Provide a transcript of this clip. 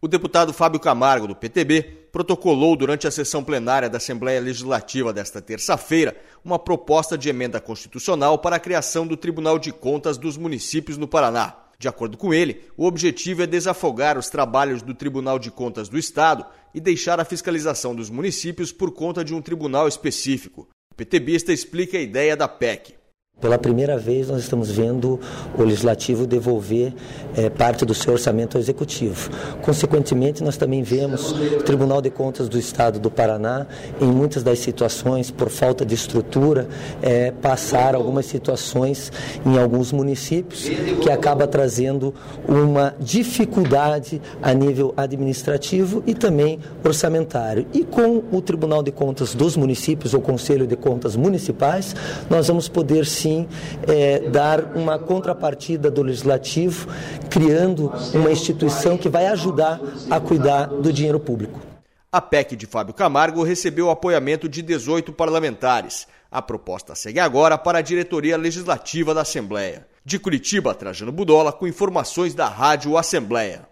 O deputado Fábio Camargo, do PTB, protocolou durante a sessão plenária da Assembleia Legislativa desta terça-feira uma proposta de emenda constitucional para a criação do Tribunal de Contas dos Municípios no Paraná. De acordo com ele, o objetivo é desafogar os trabalhos do Tribunal de Contas do Estado e deixar a fiscalização dos municípios por conta de um tribunal específico. O PTBista explica a ideia da PEC. Pela primeira vez, nós estamos vendo o Legislativo devolver parte do seu orçamento ao Executivo. Consequentemente, nós também vemos o Tribunal de Contas do Estado do Paraná, em muitas das situações, por falta de estrutura, passar algumas situações em alguns municípios, que acaba trazendo uma dificuldade a nível administrativo e também orçamentário. E com o Tribunal de Contas dos Municípios, ou Conselho de Contas Municipais, nós vamos poder sim dar uma contrapartida do Legislativo, criando uma instituição que vai ajudar a cuidar do dinheiro público. A PEC de Fábio Camargo recebeu o apoiamento de 18 parlamentares. A proposta segue agora para a diretoria legislativa da Assembleia. De Curitiba, Trajano Budola, com informações da Rádio Assembleia.